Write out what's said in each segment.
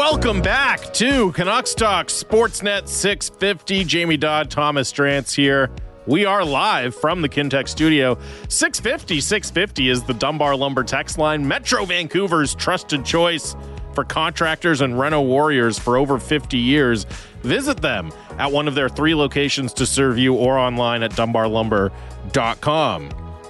Welcome back to Canucks Talk Sportsnet 650. Jamie Dodd, Thomas Drance here. We are live from the Kintec studio. 650 is the Dunbar Lumber text line, Metro Vancouver's trusted choice for contractors and reno warriors for over 50 years. Visit them at one of their 3 locations to serve you or online at dunbarlumber.com.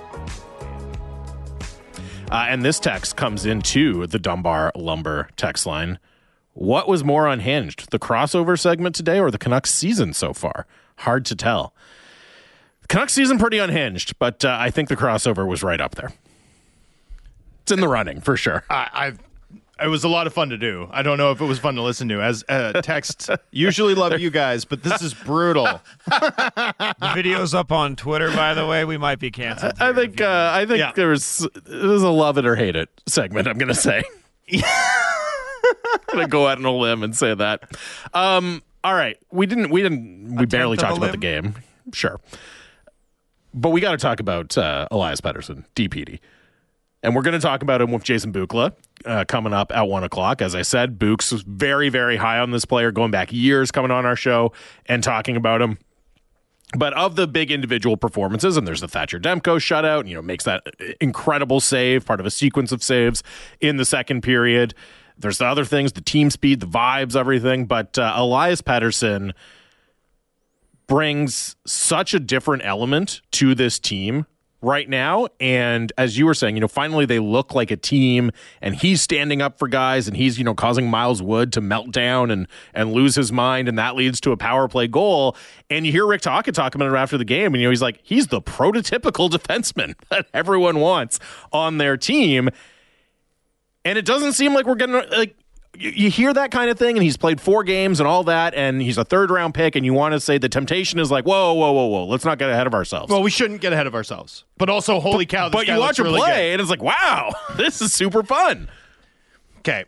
And this text comes into the Dunbar Lumber text line. What was more unhinged, the crossover segment today or the Canucks season so far? Hard to tell. The Canucks season pretty unhinged, but I think the crossover was right up there. It's in the running for sure. It was a lot of fun to do. I don't know if it was fun to listen to. As text, usually love you guys, but this is brutal. The video's up on Twitter, by the way. We might be canceled. I think there was a love it or hate it segment, I'm going to say. I'm going to go out on a limb and say that. All right. We barely talked about the game. Sure. But we got to talk about Elias Pettersson, DPD. And we're going to talk about him with Jason Bukala coming up at 1 o'clock. As I said, Books was very, very high on this player going back years, coming on our show and talking about him. But of the big individual performances, and there's the Thatcher Demko shutout, makes that incredible save, part of a sequence of saves in the second period. There's the other things, the team speed, the vibes, everything. But Elias Pettersson brings such a different element to this team right now. And as you were saying, finally they look like a team and he's standing up for guys and he's, causing Miles Wood to melt down and lose his mind. And that leads to a power play goal. And you hear Rick Tocchet talking about it after the game. And, he's like, he's the prototypical defenseman that everyone wants on their team. And it doesn't seem like we're going to you hear that kind of thing, and he's played 4 games and all that, and he's a third-round pick, and you want to say the temptation is like, whoa, let's not get ahead of ourselves. Well, we shouldn't get ahead of ourselves. But also, holy cow, this but guy you watch him really play, good. and it's like, wow, this is super fun. Okay.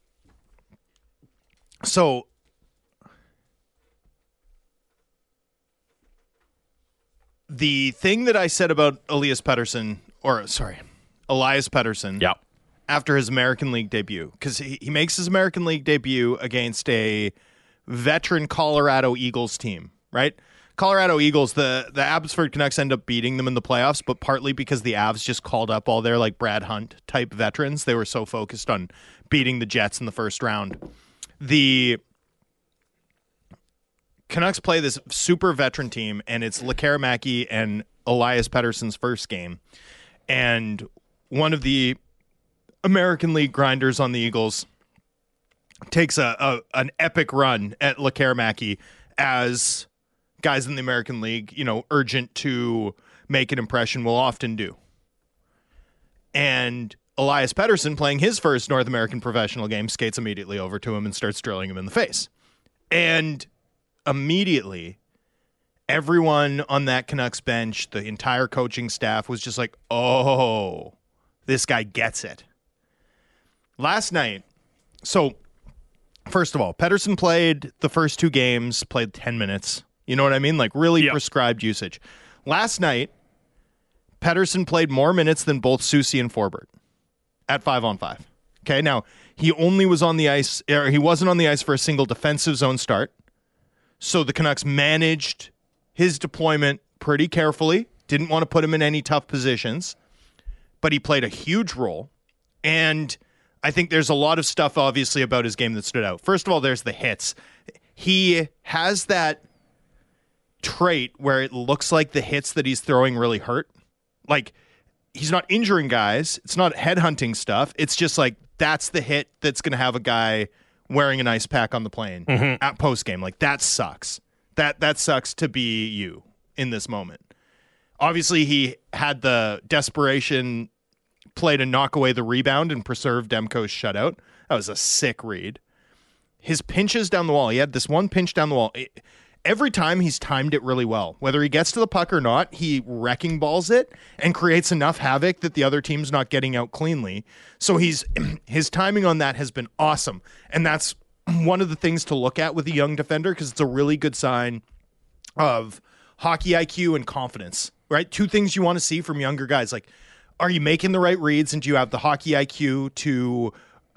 So, the thing that I said about Elias Pettersson, Yeah. after his American League debut, because he makes his American League debut against a veteran Colorado Eagles team, right? Colorado Eagles, the Abbotsford Canucks end up beating them in the playoffs, but partly because the Avs just called up all their Brad Hunt type veterans. They were so focused on beating the Jets in the first round. The Canucks play this super veteran team, and it's Lekkerimaki and Elias Pettersson's first game. And one of the American League grinders on the Eagles takes an epic run at Lekkerimaki as guys in the American League, urgent to make an impression will often do. And Elias Pettersson, playing his first North American professional game, skates immediately over to him and starts drilling him in the face. And immediately, everyone on that Canucks bench, the entire coaching staff was just like, oh, this guy gets it. Last night, so first of all, Pettersson played the first 2 games, played 10 minutes. You know what I mean? Really prescribed usage. Last night, Pettersson played more minutes than both Soucy and Forbort at 5-on-5. Okay, now he wasn't on the ice for a single defensive zone start. So the Canucks managed his deployment pretty carefully. Didn't want to put him in any tough positions, but he played a huge role. And I think there's a lot of stuff, obviously, about his game that stood out. First of all, there's the hits. He has that trait where it looks like the hits that he's throwing really hurt. He's not injuring guys. It's not headhunting stuff. It's just that's the hit that's going to have a guy wearing an ice pack on the plane at postgame. That sucks. That sucks to be you in this moment. Obviously, he had the desperation play to knock away the rebound and preserve Demko's shutout. That was a sick read. His pinches down the wall. He had this one pinch down the wall. Every time he's timed it really well. Whether he gets to the puck or not, he wrecking balls it and creates enough havoc that the other team's not getting out cleanly. So his timing on that has been awesome. And that's one of the things to look at with a young defender because it's a really good sign of hockey IQ and confidence, right? 2 things you want to see from younger guys. Are you making the right reads and do you have the hockey IQ to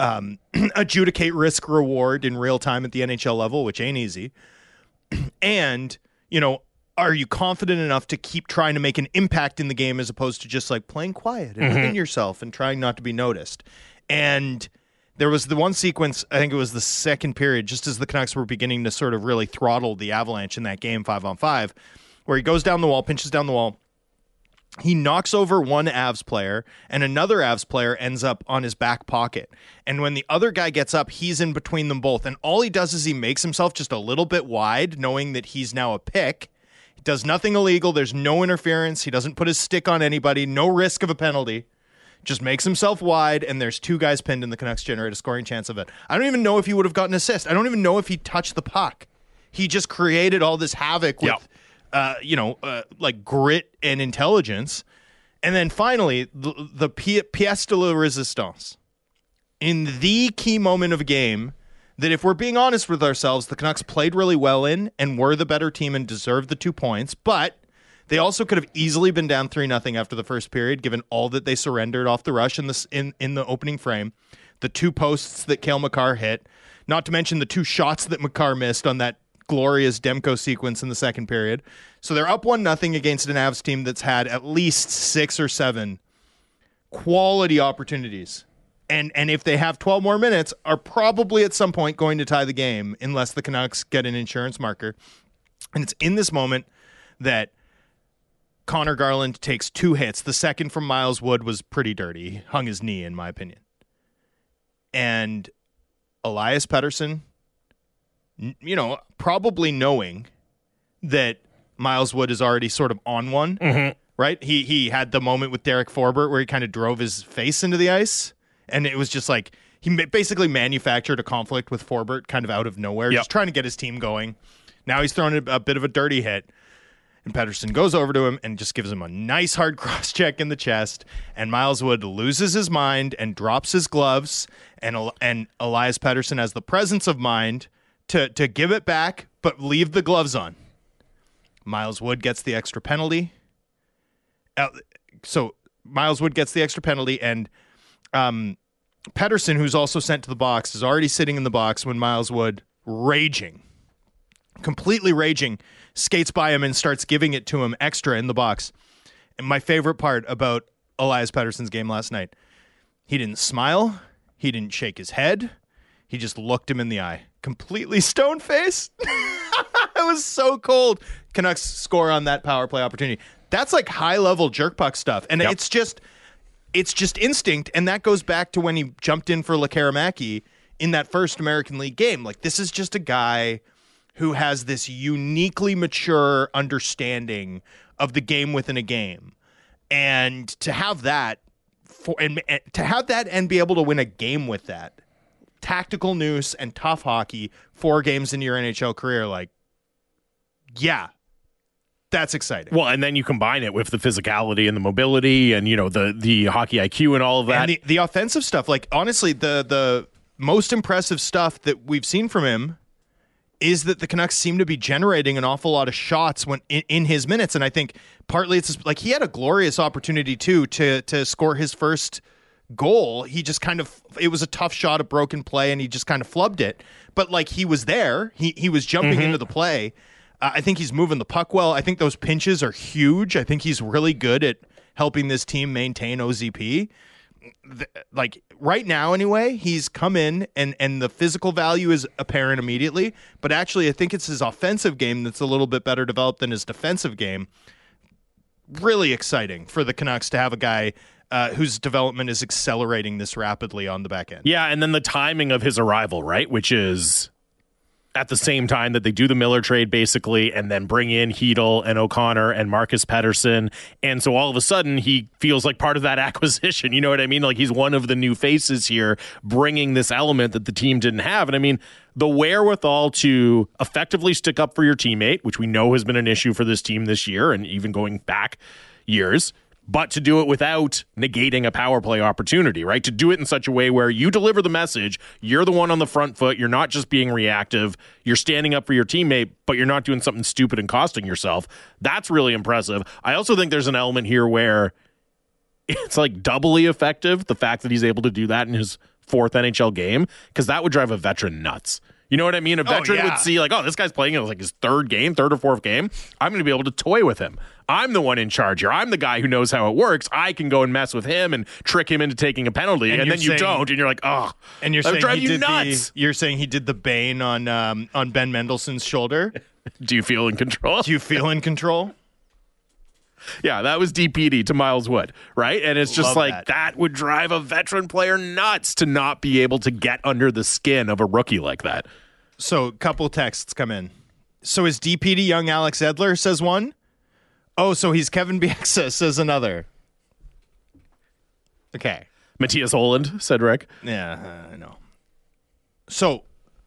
adjudicate risk reward in real time at the NHL level, which ain't easy. And, are you confident enough to keep trying to make an impact in the game as opposed to just like playing quiet and within yourself and trying not to be noticed? And there was the one sequence, I think it was the second period, just as the Canucks were beginning to sort of really throttle the Avalanche in that game 5-on-5, where he goes down the wall, pinches down the wall. He knocks over one Avs player, and another Avs player ends up on his back pocket. And when the other guy gets up, he's in between them both. And all he does is he makes himself just a little bit wide, knowing that he's now a pick. He does nothing illegal. There's no interference. He doesn't put his stick on anybody. No risk of a penalty. Just makes himself wide, and there's two guys pinned, and the Canucks generate a scoring chance of it. I don't even know if he would have gotten an assist. I don't even know if he touched the puck. He just created all this havoc with... like grit and intelligence. And then finally, the pièce de la résistance. In the key moment of a game that, if we're being honest with ourselves, the Canucks played really well in and were the better team and deserved the 2 points, but they also could have easily been down 3-0 after the first period, given all that they surrendered off the rush in the opening frame, the 2 posts that Cale Makar hit, not to mention the 2 shots that Makar missed on that glorious Demko sequence in the second period. So they're up 1-0 against an Avs team that's had at least 6 or 7 quality opportunities. And if they have 12 more minutes, are probably at some point going to tie the game unless the Canucks get an insurance marker. And it's in this moment that Connor Garland takes 2 hits. The second from Miles Wood was pretty dirty. He hung his knee, in my opinion. And Elias Pettersson, probably knowing that Miles Wood is already sort of on one, right? He had the moment with Derek Forbort where he kind of drove his face into the ice, and it was just like he basically manufactured a conflict with Forbort kind of out of nowhere, just trying to get his team going. Now he's throwing a bit of a dirty hit, and Pettersson goes over to him and just gives him a nice hard cross-check in the chest, and Miles Wood loses his mind and drops his gloves, and Elias Pettersson has the presence of mind to give it back, but leave the gloves on. Miles Wood gets the extra penalty. So Miles Wood gets the extra penalty, and Pettersson, who's also sent to the box, is already sitting in the box when Miles Wood, completely raging, skates by him and starts giving it to him extra in the box. And my favorite part about Elias Pettersson's game last night, he didn't smile, he didn't shake his head, he just looked him in the eye. Completely stone-faced. It was so cold. Canucks score on that power play opportunity. That's like high-level jerk puck stuff. And it's just instinct, and that goes back to when he jumped in for Lekaramaki in that first American League game. Like, this is just a guy who has this uniquely mature understanding of the game within a game. And to have that and be able to win a game with that, tactical nous and tough hockey 4 games into your NHL career, like, yeah, that's exciting. Well, and then you combine it with the physicality and the mobility and, the hockey IQ and all of that. And the offensive stuff, like, honestly, the most impressive stuff that we've seen from him is that the Canucks seem to be generating an awful lot of shots when in his minutes. And I think partly it's like he had a glorious opportunity, too, to score his first goal. He just it was a tough shot, a broken play, and he just kind of flubbed it. But like, he was there. He was jumping into the play. I think he's moving the puck well. I think those pinches are huge. I think he's really good at helping this team maintain OZP. Like, right now anyway, he's come in and the physical value is apparent immediately. But actually, I think it's his offensive game that's a little bit better developed than his defensive game. Really exciting for the Canucks to have a guy whose development is accelerating this rapidly on the back end. Yeah, and then the timing of his arrival, right, which is at the same time that they do the Miller trade, basically, and then bring in Hedl and O'Connor and Marcus Pettersson. And so all of a sudden, he feels like part of that acquisition. You know what I mean? Like, he's one of the new faces here, bringing this element that the team didn't have. And I mean, the wherewithal to effectively stick up for your teammate, which we know has been an issue for this team this year and even going back years, but to do it without negating a power play opportunity, right? To do it in such a way where you deliver the message, you're the one on the front foot, you're not just being reactive, you're standing up for your teammate, but you're not doing something stupid and costing yourself. That's really impressive. I also think there's an element here where it's like doubly effective, the fact that he's able to do that in his fourth NHL game, because that would drive a veteran nuts. You know what I mean? A veteran would see like, oh, this guy's playing like his third or fourth game. I'm going to be able to toy with him. I'm the one in charge here. I'm the guy who knows how it works. I can go and mess with him and trick him into taking a penalty, and then you don't, and you're like, oh, and you're that would saying drive you nuts. You're saying he did the Bane on Ben Mendelsohn's shoulder. Do you feel in control? Do you feel in control? Yeah, that was DPD to Miles Wood, right? And it's just like that would drive a veteran player nuts to not be able to get under the skin of a rookie like that. So a couple texts come in. So is DPD young Alex Edler, says one. Oh, so he's Kevin Bieksa, says another. Okay. Matthias Oland, said Rick. Yeah, I know. So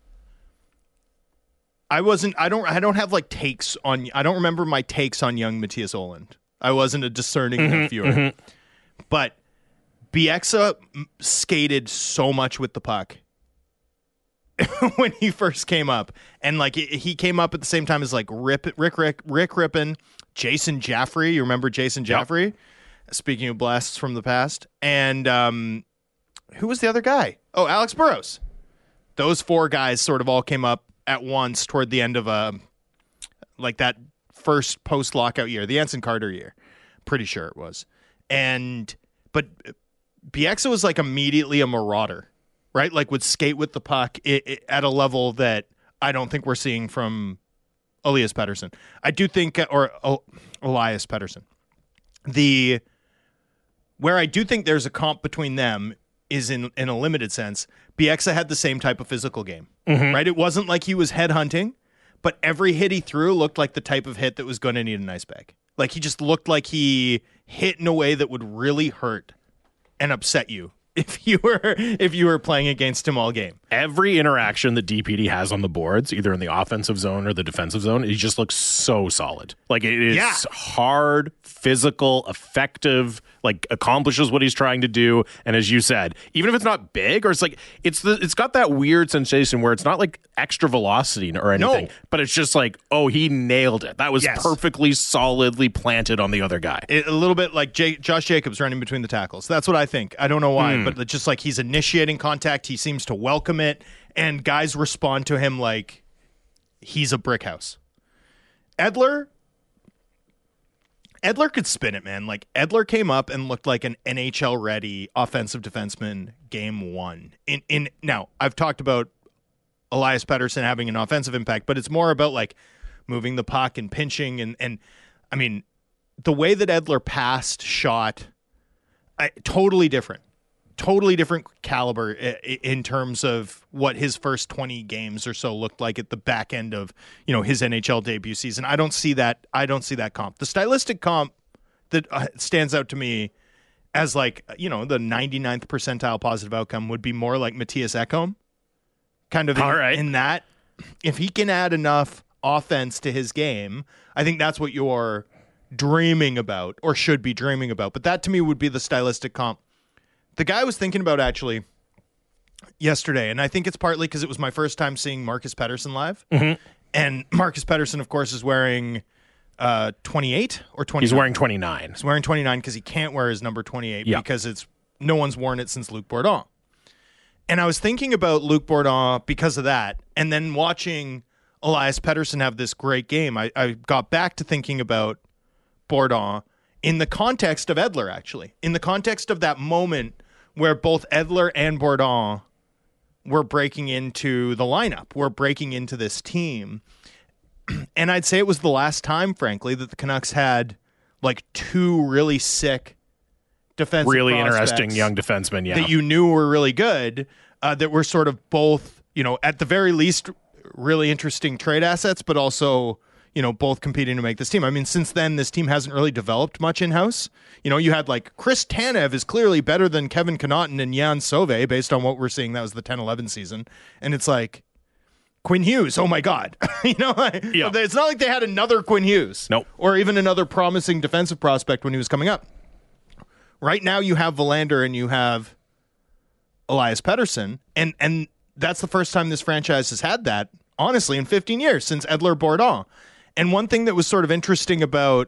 I don't have like takes on, I don't remember my takes on young Matthias Oland. I wasn't a discerning enough viewer. But Bieksa skated so much with the puck when he first came up, and like he came up at the same time as like Rick Rippin, Jason Jaffrey. You remember Jason Jaffrey? Yep. Speaking of blasts from the past, and who was the other guy? Oh, Alex Burrows. Those four guys sort of all came up at once toward the end of like that first post lockout year, the Anson Carter year. Pretty sure it was, but Bieksa was like immediately a marauder. Right? Like would skate with the puck at a level that I don't think we're seeing from Elias Pettersson. I do think, or Elias Pettersson. Where I do think there's a comp between them is in a limited sense. Bieksa had the same type of physical game, right? It wasn't like he was headhunting, but every hit he threw looked like the type of hit that was going to need an ice bag. Like he just looked like he hit in a way that would really hurt and upset you if you were playing against him all game. Every interaction that DPD has on the boards, either in the offensive zone or the defensive zone, he just looks so solid. Like it is hard, physical, effective, like accomplishes what he's trying to do. And as you said, even if it's not big, or it's got that weird sensation where it's not like extra velocity or anything, but it's just like, oh, he nailed it. That was perfectly solidly planted on the other guy. A little bit like Josh Jacobs running between the tackles. That's what I think. I don't know why, but just like he's initiating contact, he seems to welcome it, and guys respond to him like he's a brick house. Edler could spin it, man. Like Edler came up and looked like an NHL ready offensive defenseman game one. Now I've talked about Elias Pettersson having an offensive impact, but it's more about like moving the puck and pinching and I mean the way that Edler passed, shot, totally different caliber in terms of what his first 20 games or so looked like at the back end of, his NHL debut season. I don't see that comp. The stylistic comp that stands out to me as like, the 99th percentile positive outcome would be more like Matthias Ekholm. Kind of in that, if he can add enough offense to his game, I think that's what you're dreaming about or should be dreaming about. But that to me would be the stylistic comp. The guy I was thinking about actually yesterday, and I think it's partly because it was my first time seeing Marcus Pettersson live. And Marcus Pettersson, of course, is wearing 28 or 29. He's wearing 29. He's wearing 29 because he can't wear his number 28 because no one's worn it since Luc Bourdon. And I was thinking about Luc Bourdon because of that, and then watching Elias Pettersson have this great game, I got back to thinking about Bourdon in the context of Edler, actually. In the context of that moment where both Edler and Bourdon were breaking into the lineup, were breaking into this team. And I'd say it was the last time, frankly, that the Canucks had like two really sick defensive really interesting young defensemen, that you knew were really good, that were sort of both, at the very least, really interesting trade assets, but also, both competing to make this team. I mean, since then, this team hasn't really developed much in-house. You had like Chris Tanev is clearly better than Kevin Connaughton and Jan Sauvé based on what we're seeing. That was the 10-11 season. And it's like, Quinn Hughes, oh my God. It's not like they had another Quinn Hughes. Nope. Or even another promising defensive prospect when he was coming up. Right now you have Verlander and you have Elias Pettersson, and that's the first time this franchise has had that, honestly, in 15 years, since Edler Bourdon. And one thing that was sort of interesting about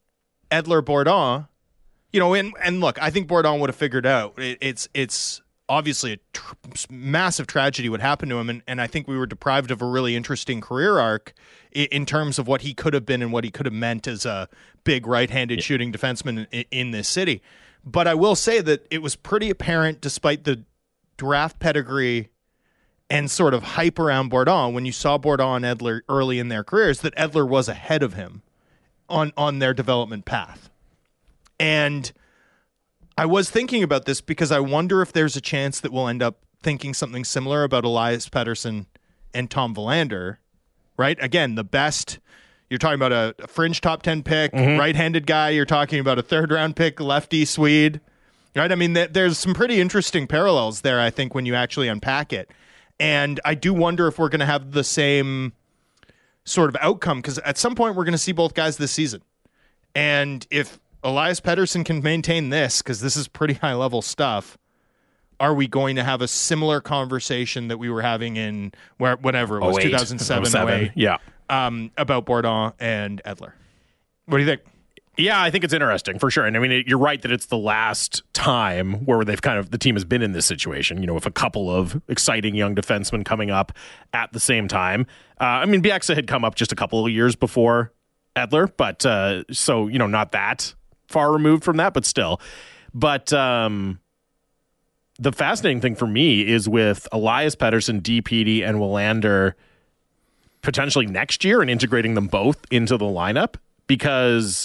Edler Bourdon, and look, I think Bourdon would have figured out it's obviously massive tragedy would happen to him, and I think we were deprived of a really interesting career arc in terms of what he could have been and what he could have meant as a big right-handed shooting defenseman in this city. But I will say that it was pretty apparent, despite the draft pedigree and sort of hype around Bourdon, when you saw Bourdon and Edler early in their careers, that Edler was ahead of him on their development path. And I was thinking about this because I wonder if there's a chance that we'll end up thinking something similar about Elias Pettersson and Tom Willander, right? Again, the best. You're talking about a fringe top 10 pick, right-handed guy. You're talking about a third-round pick, lefty Swede, right? I mean, there's some pretty interesting parallels there, I think, when you actually unpack it. And I do wonder if we're going to have the same sort of outcome, because at some point we're going to see both guys this season. And if Elias Pettersson can maintain this, because this is pretty high-level stuff, are we going to have a similar conversation that we were having in whenever it was, 2007, 08? Yeah. About Bourdon and Edler. What do you think? Yeah, I think it's interesting for sure. And I mean, you're right that it's the last time where the team has been in this situation, with a couple of exciting young defensemen coming up at the same time. I mean, Bieksa had come up just a couple of years before Edler, but so, not that far removed from that, but still. But the fascinating thing for me is with Elias Pettersson, DPD, and Willander potentially next year and integrating them both into the lineup, because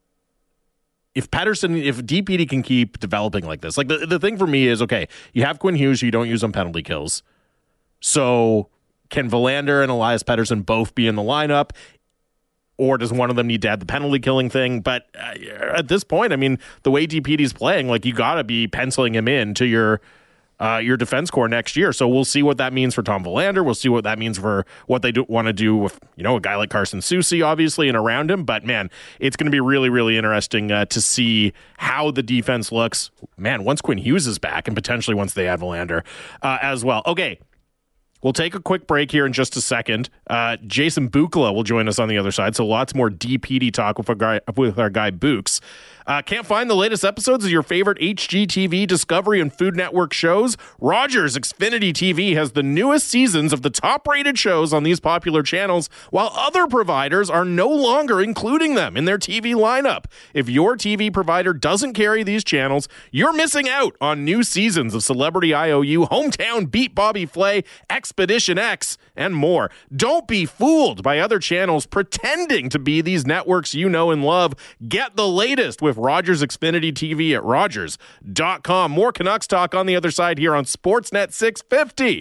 if DPD can keep developing like this, like the thing for me is, okay, you have Quinn Hughes, you don't use on penalty kills. So can Willander and Elias Pettersson both be in the lineup, or does one of them need to add the penalty killing thing? But at this point, I mean, the way DPD's playing, like, you got to be penciling him in to your defense core next year. So we'll see what that means for Tom Willander. We'll see what that means for what they want to do with, a guy like Carson Soucy, obviously, and around him. But, man, it's going to be really, really interesting to see how the defense looks, man, once Quinn Hughes is back, and potentially once they add Willander as well. Okay, we'll take a quick break here in just a second. Jason Bukala will join us on the other side, so lots more DPD talk with our guy Books. Can't find the latest episodes of your favorite HGTV, Discovery, and Food Network shows? Rogers Xfinity TV has the newest seasons of the top-rated shows on these popular channels, while other providers are no longer including them in their TV lineup. If your TV provider doesn't carry these channels, you're missing out on new seasons of Celebrity IOU, Hometown Beat Bobby Flay, Expedition X, and more. Don't be fooled by other channels pretending to be these networks you know and love. Get the latest with Rogers Xfinity TV at Rogers.com. More Canucks talk on the other side here on Sportsnet 650.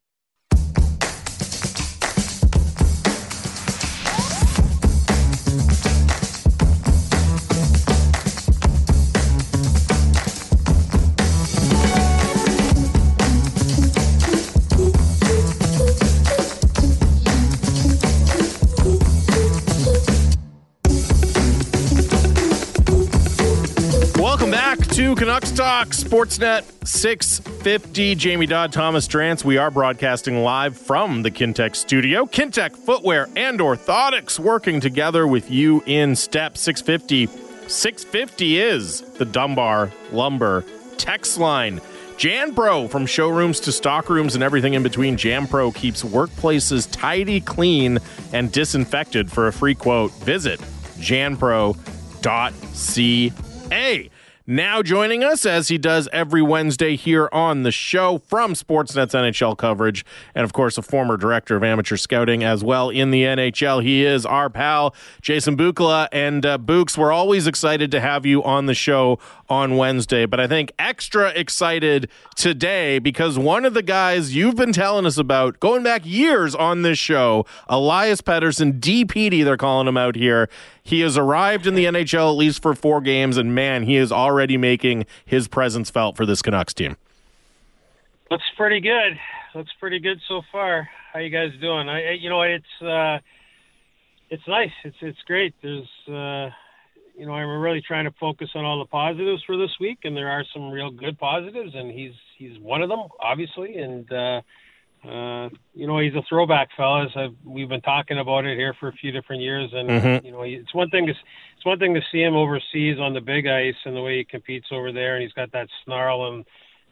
To Canucks Talk, Sportsnet 650. Jamie Dodd, Thomas Drance. We are broadcasting live from the Kintec studio. Kintec Footwear and Orthotics working together with you in step. 650. 650 is the Dunbar Lumber text line. JanPro, from showrooms to stockrooms and everything in between, JanPro keeps workplaces tidy, clean, and disinfected. For a free quote, visit janpro.ca. Now joining us, as he does every Wednesday here on the show, from Sportsnet's NHL coverage, and of course a former director of amateur scouting as well in the NHL, he is our pal, Jason Bukala. And Books, we're always excited to have you on the show on Wednesday, but I think extra excited today because one of the guys you've been telling us about, going back years on this show, Elias Pettersson, DPD, they're calling him out here. He has arrived in the NHL at least for 4 games, and man, he is already making his presence felt for this Canucks team. Looks pretty good. Looks pretty good so far. How you guys doing? It's nice. It's great. There's, I'm really trying to focus on all the positives for this week, and there are some real good positives, and he's one of them, obviously, and he's a throwback, fellas. We've been talking about it here for a few different years, and it's one thing to see him overseas on the big ice and the way he competes over there, and he's got that snarl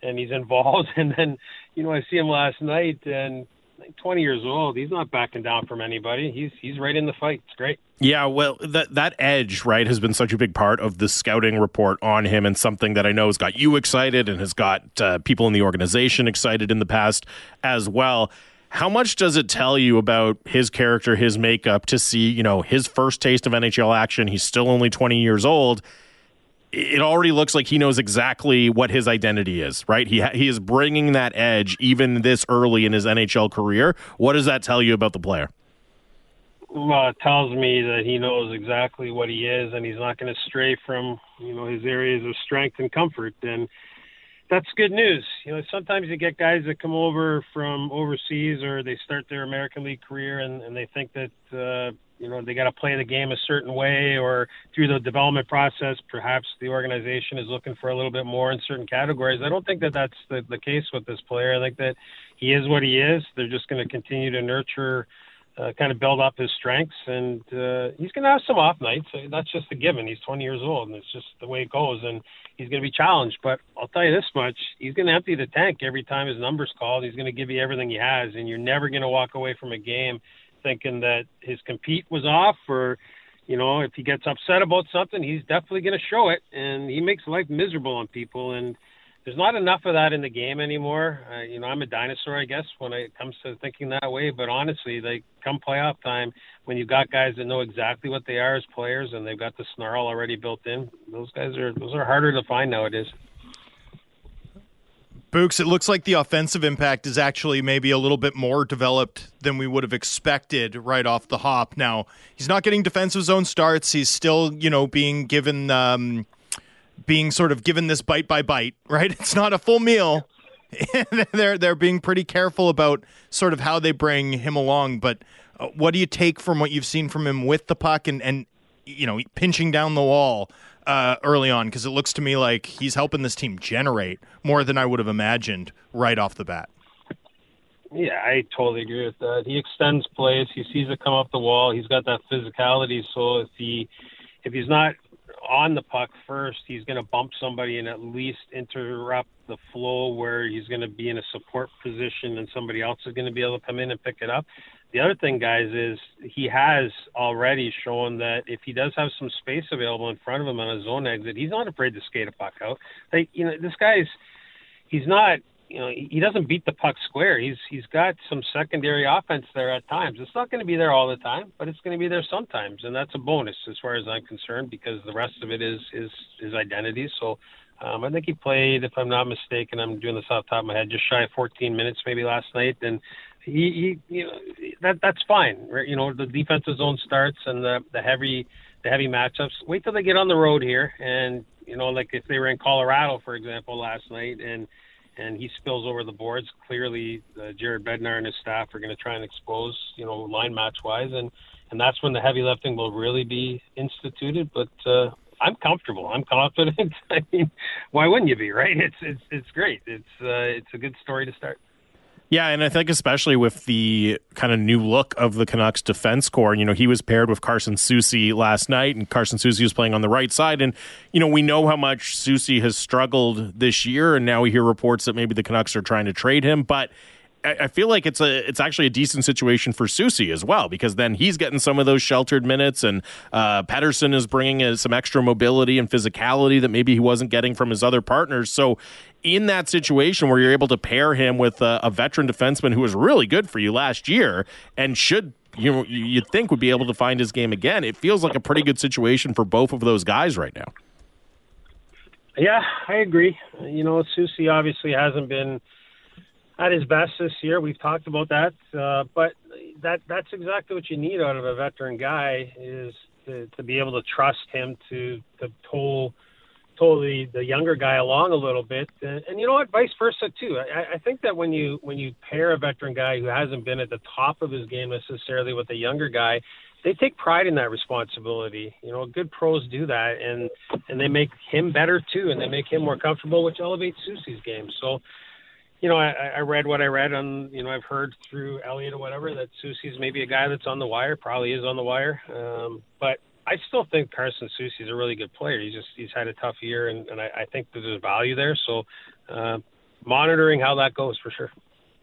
and he's involved. And then, I see him last night, and 20 years old, he's not backing down from anybody. He's right in the fight. It's great. Yeah, well, that edge, right, has been such a big part of the scouting report on him, and something that I know has got you excited and has got people in the organization excited in the past as well. How much does it tell you about his character, his makeup, to see, his first taste of NHL action? He's still only 20 years old. It already looks like he knows exactly what his identity is, right? He is bringing that edge even this early in his NHL career. What does that tell you about the player? Well, it tells me that he knows exactly what he is, and he's not going to stray from, his areas of strength and comfort. And that's good news. Sometimes you get guys that come over from overseas, or they start their American League career, and they think that, they got to play the game a certain way, or through the development process, perhaps the organization is looking for a little bit more in certain categories. I don't think that that's the case with this player. I think that he is what he is. They're just going to continue to nurture, kind of build up his strengths, and he's going to have some off nights. That's just a given. He's 20 years old, and it's just the way it goes, and he's going to be challenged. But I'll tell you this much, he's going to empty the tank every time his number's called. He's going to give you everything he has, and you're never going to walk away from a game thinking that his compete was off, or, if he gets upset about something, he's definitely going to show it, and he makes life miserable on people, and there's not enough of that in the game anymore. I'm a dinosaur, I guess, when it comes to thinking that way. But honestly, come playoff time, when you've got guys that know exactly what they are as players and they've got the snarl already built in, those are harder to find nowadays. Books, it looks like the offensive impact is actually maybe a little bit more developed than we would have expected right off the hop. Now, he's not getting defensive zone starts. He's still, being given being sort of given this bite by bite, right? It's not a full meal. They're being pretty careful about sort of how they bring him along. But what do you take from what you've seen from him with the puck and pinching down the wall early on? Because it looks to me like he's helping this team generate more than I would have imagined right off the bat. Yeah, I totally agree with that. He extends plays. He sees it come up the wall. He's got that physicality. So if he's not on the puck first, he's going to bump somebody and at least interrupt the flow where he's going to be in a support position and somebody else is going to be able to come in and pick it up. The other thing, guys, is he has already shown that if he does have some space available in front of him on a zone exit, he's not afraid to skate a puck out. This guy's, he's not, he doesn't beat the puck square. He's got some secondary offense there at times. It's not going to be there all the time, but it's going to be there sometimes, and that's a bonus as far as I'm concerned, because the rest of it is his identity. So I think he played, if I'm not mistaken, I'm doing this off the top of my head, just shy of 14 minutes maybe last night, and that's fine. The defensive zone starts and the heavy matchups. Wait till they get on the road here, and like if they were in Colorado, for example, last night, and he spills over the boards. Clearly, Jared Bednar and his staff are going to try and expose, line match-wise, and that's when the heavy lifting will really be instituted. But I'm comfortable. I'm confident. I mean, why wouldn't you be, right? It's great. It's a good story to start. Yeah, and I think especially with the kind of new look of the Canucks defense core, he was paired with Carson Soucy last night, and Carson Soucy was playing on the right side. And, we know how much Soucy has struggled this year, and now we hear reports that maybe the Canucks are trying to trade him. But I feel like it's actually a decent situation for Soucy as well, because then he's getting some of those sheltered minutes, and Pettersson is bringing some extra mobility and physicality that maybe he wasn't getting from his other partners. So in that situation where you're able to pair him with a veteran defenseman who was really good for you last year and you'd think would be able to find his game again, it feels like a pretty good situation for both of those guys right now. Yeah, I agree. Soucy obviously hasn't been at his best this year. We've talked about that, but that's exactly what you need out of a veteran guy, is to be able to trust him to toll the younger guy along a little bit, and you know what, vice versa too. I think that when you pair a veteran guy who hasn't been at the top of his game necessarily with a younger guy, they take pride in that responsibility. Good pros do that, and they make him better too, and they make him more comfortable, which elevates Soucy's game. So, I read what I read on, I've heard through Elliott or whatever that Soucy's maybe a guy that's on the wire, probably is on the wire. But I still think Carson Soucy is a really good player. He's had a tough year, and I think that there's value there. So monitoring how that goes for sure.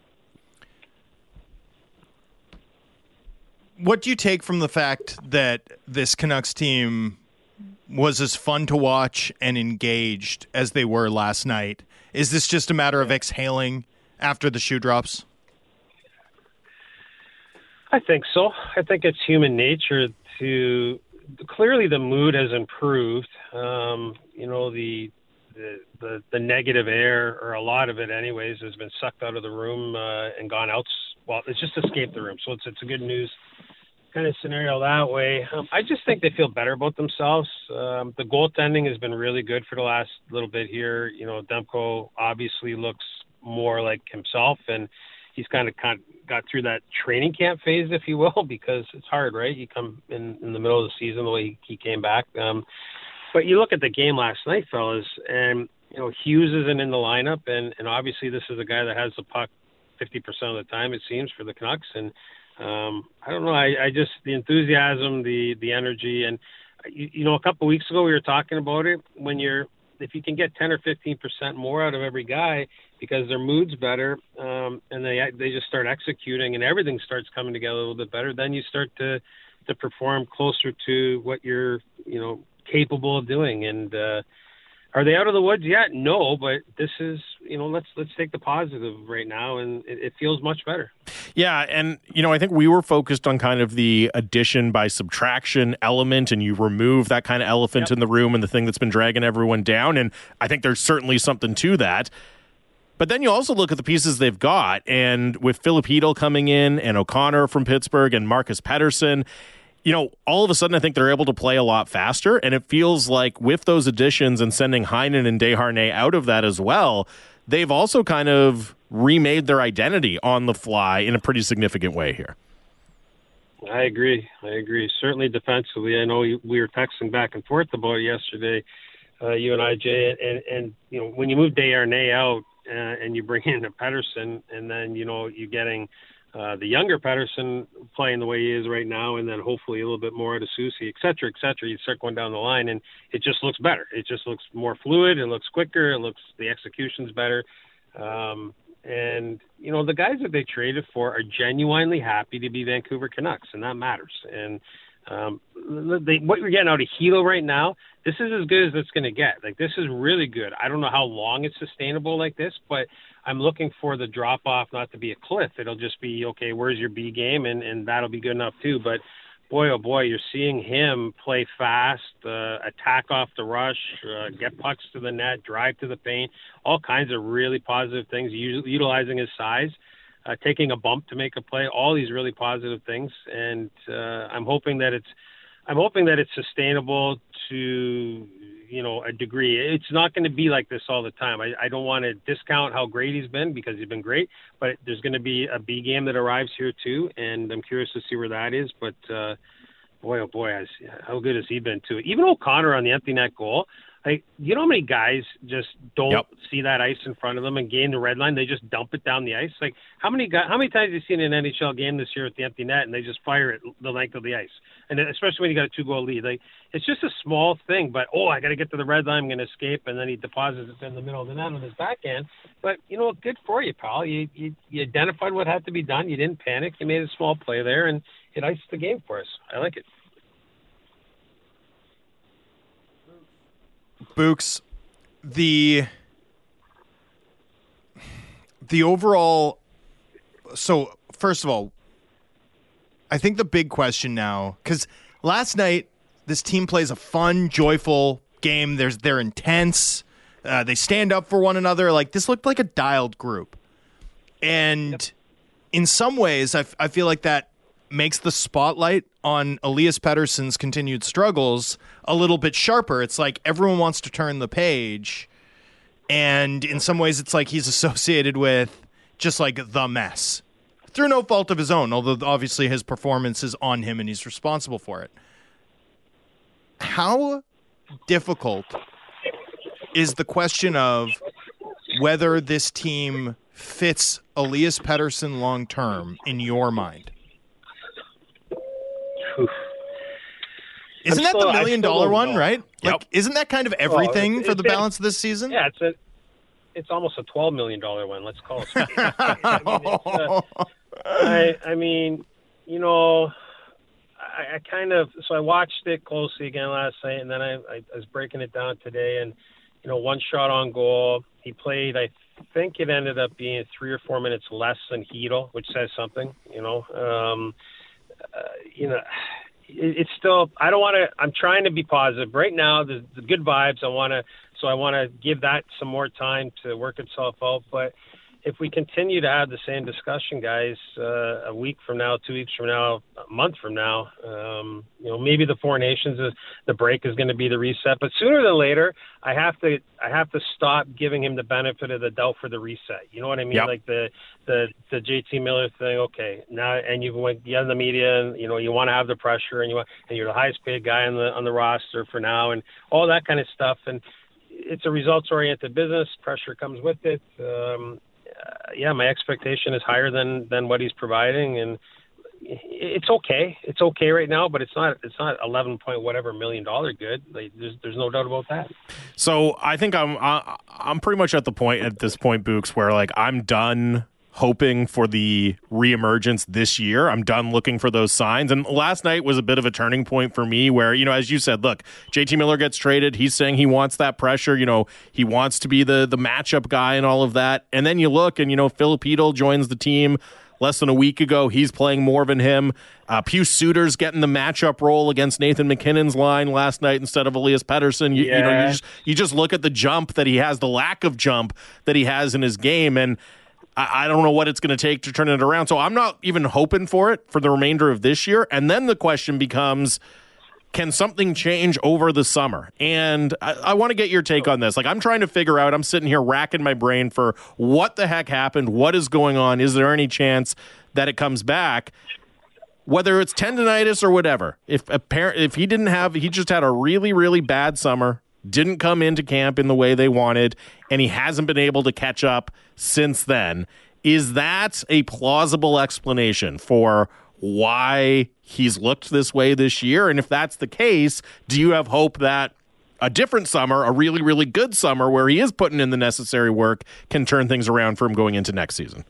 What do you take from the fact that this Canucks team was as fun to watch and engaged as they were last night? Is this just a matter of exhaling after the shoe drops? I think so. I think it's human nature to clearly the mood has improved. The negative air, or a lot of it anyways, has been sucked out of the room and gone out. Well, it's just escaped the room. So it's a good news kind of scenario that way. I just think they feel better about themselves. The goaltending has been really good for the last little bit here. Demko obviously looks more like himself, and he's kind of got through that training camp phase, if you will, because it's hard, right? You come in the middle of the season the way he came back. But you look at the game last night, fellas, and Hughes isn't in the lineup, and obviously this is a guy that has the puck 50% of the time, it seems, for the Canucks. And I don't know. I just, the enthusiasm, the energy, and a couple of weeks ago we were talking about it. If you can get 10 or 15% more out of every guy because their mood's better, and they just start executing and everything starts coming together a little bit better, then you start to perform closer to what you're capable of doing. And are they out of the woods yet? No, but this is, let's take the positive right now, and it feels much better. Yeah, and, I think we were focused on kind of the addition by subtraction element, and you remove that kind of elephant in the room and the thing that's been dragging everyone down, and I think there's certainly something to that. But then you also look at the pieces they've got, and with Philip Hedl coming in, and O'Connor from Pittsburgh, and Marcus Pettersson, all of a sudden I think they're able to play a lot faster, and it feels like with those additions and sending Heinen and Desharnais out of that as well, they've also kind of remade their identity on the fly in a pretty significant way here. I agree. Certainly defensively. I know we were texting back and forth about it yesterday, you and I, Jay, and when you move Desharnais out and you bring in a Pettersson, and then, you're getting the younger Pettersson playing the way he is right now, and then hopefully a little bit more out of Soucy, et cetera, et cetera. You start going down the line, and it just looks better. It just looks more fluid. It looks quicker. The execution's better. And, the guys that they traded for are genuinely happy to be Vancouver Canucks, and that matters. And what you're getting out of Hedl right now, this is as good as it's going to get. Like, this is really good. I don't know how long it's sustainable like this, but I'm looking for the drop-off not to be a cliff. It'll just be, okay, where's your B game? And that'll be good enough too. But boy, oh boy, you're seeing him play fast, attack off the rush, get pucks to the net, drive to the paint, all kinds of really positive things, utilizing his size, taking a bump to make a play, all these really positive things. And I'm hoping that it's sustainable to, a degree. It's not going to be like this all the time. I don't want to discount how great he's been, because he's been great, but there's going to be a B game that arrives here too, and I'm curious to see where that is. But boy, oh boy, how good has he been too? Even O'Connor on the empty net goal. Like, how many guys just don't see that ice in front of them and gain the red line? They just dump it down the ice. Like, how many times have you seen an NHL game this year at the empty net and they just fire it the length of the ice? And especially when you got a 2-goal lead, like, it's just a small thing. But I got to get to the red line, I'm going to escape, and then he deposits it in the middle of the net on his backhand. But good for you, pal. You identified what had to be done. You didn't panic. You made a small play there, and it iced the game for us. I like it. Books, the overall. So first of all, I think the big question now, because last night this team plays a fun, joyful game. They're intense. They stand up for one another. Like, this looked like a dialed group, and in some ways, I feel like that makes the spotlight on Elias Pettersson's continued struggles a little bit sharper. It's like everyone wants to turn the page, and in some ways it's like he's associated with just like the mess through no fault of his own, although obviously his performance is on him and he's responsible for it. How difficult is the question of whether this team fits Elias Pettersson long term in your mind? Isn't that the $1 million one, right? Like, isn't that kind of everything for the balance of this season? Yeah, it's almost a $12 million one. Let's call it. I mean, you know, I kind of, so I watched it closely again last night, and then I was breaking it down today, and, you know, one shot on goal. He played, I think it ended up being 3 or 4 minutes less than Hedel, which says something, you know. It's still, I don't want to, I'm trying to be positive. Right now, the good vibes, I want to give that some more time to work itself out. But if we continue to have the same discussion, guys, a week from now, 2 weeks from now, a month from now, you know, maybe the Four Nations, the break is going to be the reset. But sooner than later, I have to stop giving him the benefit of the doubt for the reset. You know what I mean? Yep. Like the JT Miller thing. Okay, now and you went in the media, and you know you want to have the pressure, and you're the highest paid guy on the roster for now, and all that kind of stuff. And it's a results oriented business. Pressure comes with it. Yeah, my expectation is higher than what he's providing, and it's okay. It's okay right now, but it's not 11 point whatever million dollar good. Like, there's no doubt about that. So I think I'm pretty much at the point at this point, Books, where like I'm done hoping for the reemergence this year. I'm done looking for those signs. And last night was a bit of a turning point for me where, you know, as you said, look, JT Miller gets traded. He's saying he wants that pressure. You know, he wants to be the matchup guy and all of that. And then you look and, you know, Filip Chytil joins the team less than a week ago. He's playing more than him. Pius Suter's getting the matchup role against Nathan McKinnon's line last night instead of Elias Pettersson. You know, you just look at the jump that he has, the lack of jump that he has in his game, and I don't know what it's going to take to turn it around. So I'm not even hoping for it for the remainder of this year. And then the question becomes, can something change over the summer? And I want to get your take on this. Like, I'm trying to figure out, I'm sitting here racking my brain for what the heck happened? What is going on? Is there any chance that it comes back? Whether it's tendonitis or whatever. If he didn't have, he just had a really, really bad summer, didn't come into camp in the way they wanted, and he hasn't been able to catch up since then. Is that a plausible explanation for why he's looked this way this year? And if that's the case, do you have hope that a different summer, a really, really good summer where he is putting in the necessary work, can turn things around for him going into next season?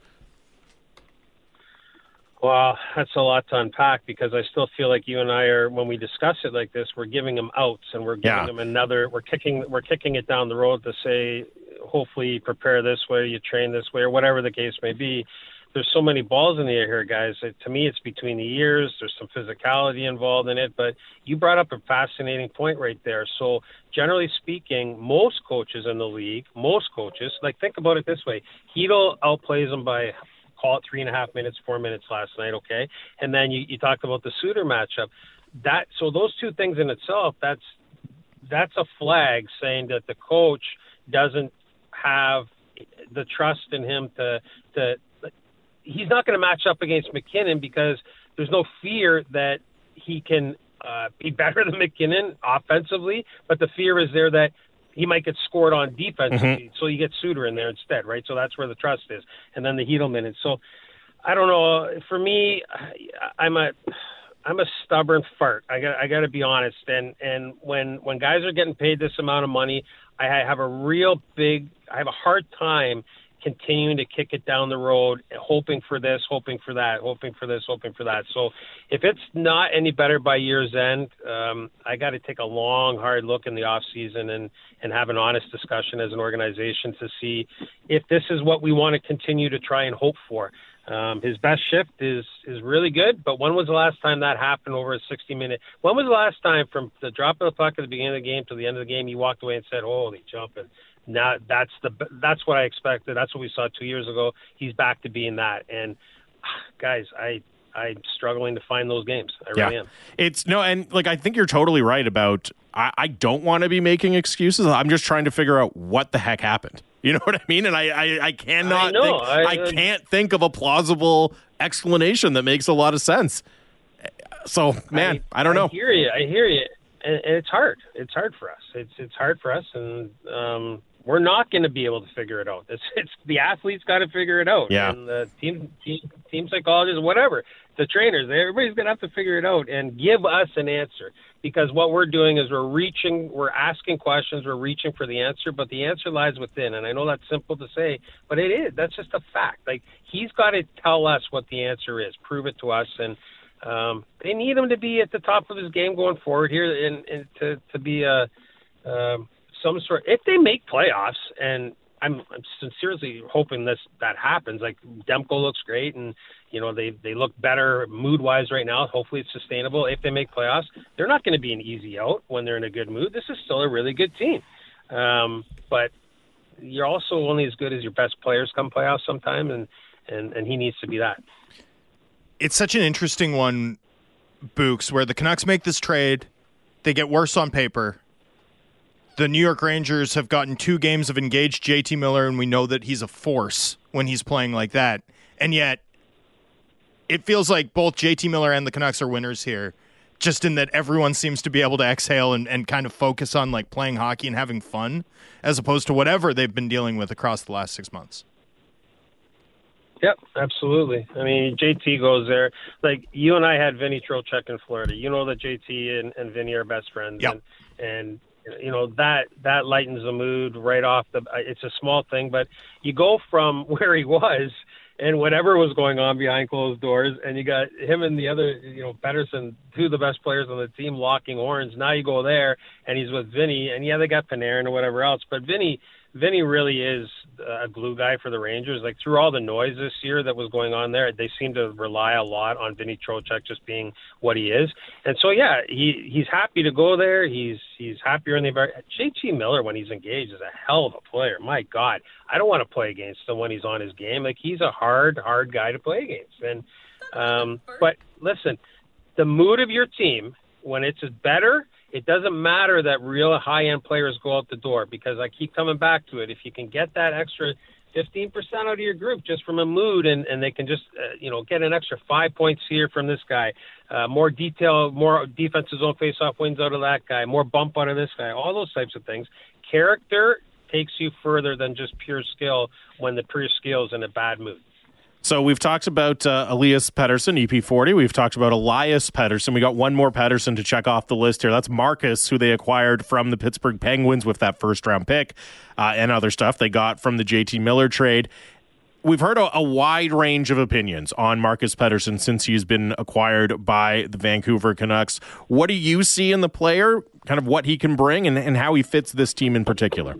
Well, that's a lot to unpack, because I still feel like you and I are, when we discuss it like this, we're giving him outs, and we're giving him another. We're kicking it down the road to say, hopefully, you prepare this way, you train this way, or whatever the case may be. There's so many balls in the air here, guys. To me, it's between the ears. There's some physicality involved in it, but you brought up a fascinating point right there. So, generally speaking, most coaches in the league, like, think about it this way: Hedel outplays them by, call it 3.5 minutes, 4 minutes last night, okay? And then you talked about the Suter matchup. So those two things in itself, that's a flag saying that the coach doesn't have the trust in him to he's not going to match up against McKinnon, because there's no fear that he can be better than McKinnon offensively, but the fear is there that he might get scored on defensively, so you get Suter in there instead, right? So that's where the trust is, and then the Hedel minutes. So I don't know. For me, I'm a stubborn fart. I got to be honest. And when guys are getting paid this amount of money, I have a hard time continuing to kick it down the road, hoping for this, hoping for that, hoping for this, hoping for that. So if it's not any better by year's end, I got to take a long, hard look in the off season and have an honest discussion as an organization to see if this is what we want to continue to try and hope for. His best shift is really good, but when was the last time that happened over a 60-minute? When was the last time from the drop of the puck at the beginning of the game to the end of the game you walked away and said, "Holy jumping"? Now that's what I expected. That's what we saw 2 years ago. He's back to being that. And guys, I'm struggling to find those games. I really am. And like, I think you're totally right about, I don't want to be making excuses. I'm just trying to figure out what the heck happened. You know what I mean? And I cannot I can't think of a plausible explanation that makes a lot of sense. So, man, I don't know. I hear you. And it's hard. It's hard for us. It's hard for us, and we're not going to be able to figure it out. It's the athletes got to figure it out. Yeah. And the team psychologists, whatever, the trainers, everybody's going to have to figure it out and give us an answer. because what we're doing is we're asking questions, we're reaching for the answer, but the answer lies within. And I know that's simple to say, but it is. That's just a fact. Like, he's got to tell us what the answer is, prove it to us, and they need him to be at the top of his game going forward here, and to be some sort. If they make playoffs, and I'm sincerely hoping that happens. Like, Demko looks great, and they look better mood-wise right now. Hopefully, it's sustainable. If they make playoffs, they're not going to be an easy out when they're in a good mood. This is still a really good team, but you're also only as good as your best players come playoffs sometime, and he needs to be that. It's such an interesting one, Books, where the Canucks make this trade, they get worse on paper. The New York Rangers have gotten 2 games of engaged JT Miller, and we know that he's a force when he's playing like that. And yet, it feels like both JT Miller and the Canucks are winners here, just in that everyone seems to be able to exhale and kind of focus on like playing hockey and having fun, as opposed to whatever they've been dealing with across the last 6 months. Yep, absolutely. I mean, JT goes there. Like, you and I had Vinny Trocheck in Florida. You know that JT and Vinny are best friends. Yep. And that lightens the mood right off it's a small thing, but you go from where he was and whatever was going on behind closed doors, and you got him and the other, Pettersson, 2 of the best players on the team, locking horns. Now you go there and he's with Vinny, and yeah, they got Panarin or whatever else, but Vinny really is a glue guy for the Rangers. Like, through all the noise this year that was going on there, they seem to rely a lot on Vinny Trocheck just being what he is. And so, yeah, he's happy to go there. He's happier in the environment. JT Miller, when he's engaged, is a hell of a player. My God, I don't want to play against him when he's on his game. Like, he's a hard guy to play against. And but listen, the mood of your team, when it's better, it doesn't matter that real high-end players go out the door, because I keep coming back to it. If you can get that extra 15% out of your group just from a mood, and they can just, get an extra 5 points here from this guy, more detail, more defensive zone face-off wins out of that guy, more bump out of this guy, all those types of things. Character takes you further than just pure skill when the pure skill is in a bad mood. So we've talked about Elias Pettersson, EP40. We've talked about Elias Pettersson. We got one more Pettersson to check off the list here. That's Marcus, who they acquired from the Pittsburgh Penguins with that first-round pick and other stuff they got from the JT Miller trade. We've heard a wide range of opinions on Marcus Pettersson since he's been acquired by the Vancouver Canucks. What do you see in the player, kind of what he can bring, and how he fits this team in particular?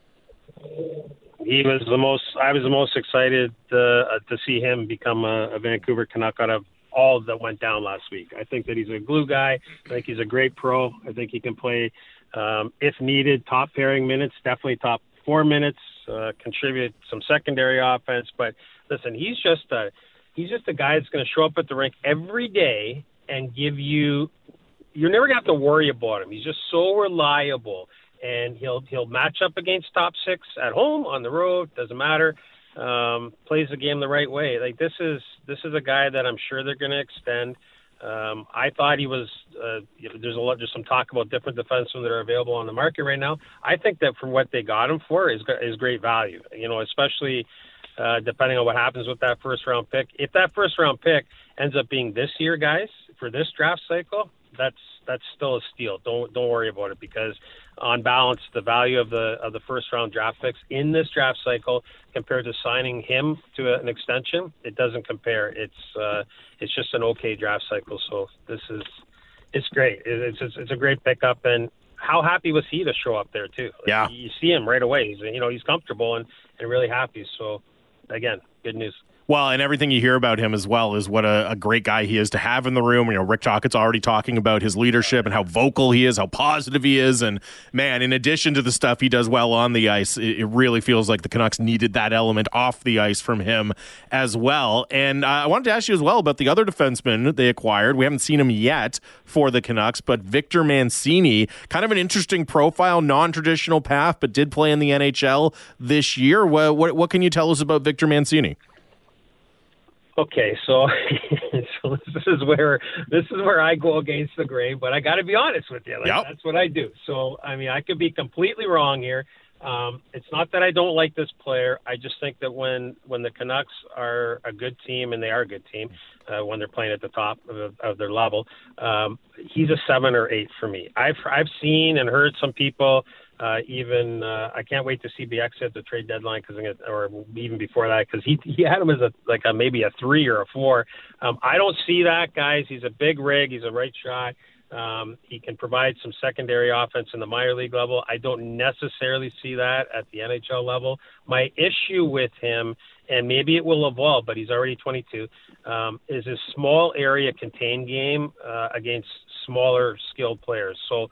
I was the most excited to see him become a Vancouver Canuck out of all that went down last week. I think that he's a glue guy. I think he's a great pro. I think he can play, if needed, top pairing minutes, definitely top 4 minutes, contribute some secondary offense. But listen, he's just a guy that's going to show up at the rink every day and give you. You're never going to have to worry about him. He's just so reliable. And he'll match up against top 6 at home, on the road, doesn't matter. Plays the game the right way. Like, this is a guy that I'm sure they're going to extend. I thought he was. There's some talk about different defensemen that are available on the market right now. I think that for what they got him for is great value. Especially depending on what happens with that first round pick. If that first round pick ends up being this year, guys, for this draft cycle, that's still a steal. Don't worry about it, because on balance, the value of the first round draft picks in this draft cycle compared to signing him to an extension, it doesn't compare. It's just an okay draft cycle. So it's great. It's a great pickup, and how happy was he to show up there too? Like, yeah, you see him right away. He's comfortable and really happy. So again, good news. Well, and everything you hear about him as well is what a great guy he is to have in the room. Rick Tocchet's already talking about his leadership and how vocal he is, how positive he is. And, man, in addition to the stuff he does well on the ice, it really feels like the Canucks needed that element off the ice from him as well. And I wanted to ask you as well about the other defenseman they acquired. We haven't seen him yet for the Canucks, but Victor Mancini, kind of an interesting profile, non-traditional path, but did play in the NHL this year. What can you tell us about Victor Mancini? Okay, so this is where I go against the grain, but I got to be honest with you. Yep. That's what I do. So, I mean, I could be completely wrong here. It's not that I don't like this player. I just think that when the Canucks are a good team, and they are a good team, when they're playing at the top of their level. He's a 7 or 8 for me. I've seen and heard some people I can't wait to see the exit at the trade deadline or even before that, because he had him as maybe a 3 or a 4. I don't see that, guys. He's a big rig. He's a right shot. He can provide some secondary offense in the minor league level. I don't necessarily see that at the NHL level. My issue with him, and maybe it will evolve, but he's already 22, is his small area contained game against smaller skilled players. So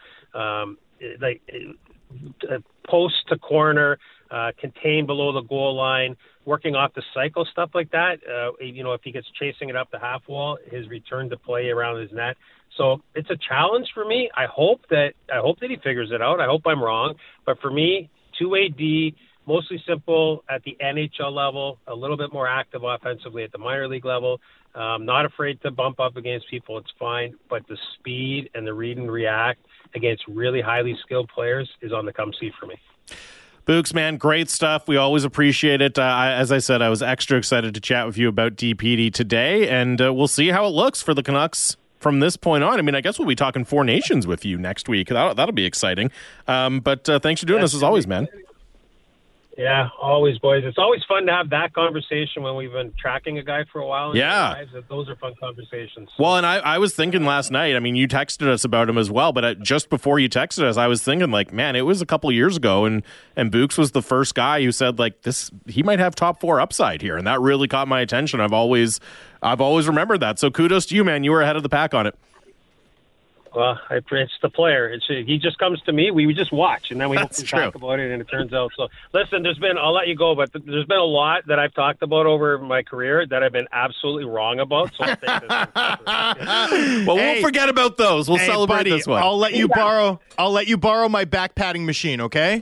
post to corner, contain below the goal line, working off the cycle, stuff like that. If he gets chasing it up the half wall, his return to play around his net. So it's a challenge for me. I hope that he figures it out. I hope I'm wrong. But for me, 2-way D, mostly simple at the NHL level, a little bit more active offensively at the minor league level. Not afraid to bump up against people. It's fine. But the speed and the read and react against really highly skilled players is on the come see for me. Books, man, great stuff. We always appreciate it. As I said, I was extra excited to chat with you about DPD today, and we'll see how it looks for the Canucks from this point on. I mean, I guess we'll be talking Four Nations with you next week. That'll be exciting. But thanks for doing this as always, man. Yeah, always, boys. It's always fun to have that conversation when we've been tracking a guy for a while. Yeah. Those are fun conversations. Well, and I was thinking last night, I mean, you texted us about him as well, but just before you texted us, I was thinking, man, it was a couple of years ago, and Books was the first guy who said, he might have top 4 upside here, and that really caught my attention. I've always remembered that. So kudos to you, man. You were ahead of the pack on it. Well, it's the player. He just comes to me. We just watch, and then we talk about it, and it turns out. So, listen, I'll let you go, but there's been a lot that I've talked about over my career that I've been absolutely wrong about. So I'll take this one. Well, we'll forget about those. We'll celebrate buddy, this one. I'll let you borrow my back padding machine, okay?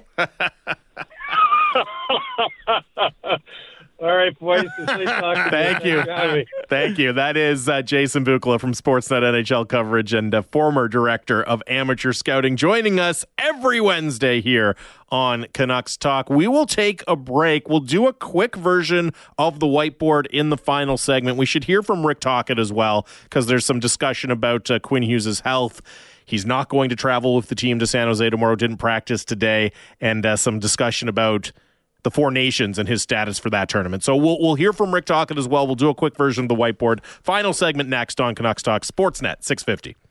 All right, boys. Thank you. Thank you. That is Jason Bukala from Sportsnet NHL coverage and former director of amateur scouting, joining us every Wednesday here on Canucks Talk. We will take a break. We'll do a quick version of the whiteboard in the final segment. We should hear from Rick Tocchet as well, because there's some discussion about Quinn Hughes' health. He's not going to travel with the team to San Jose tomorrow, didn't practice today, and some discussion about the Four Nations and his status for that tournament. So we'll hear from Rick Tocchet as well. We'll do a quick version of the whiteboard. Final segment next on Canucks Talk, Sportsnet 650.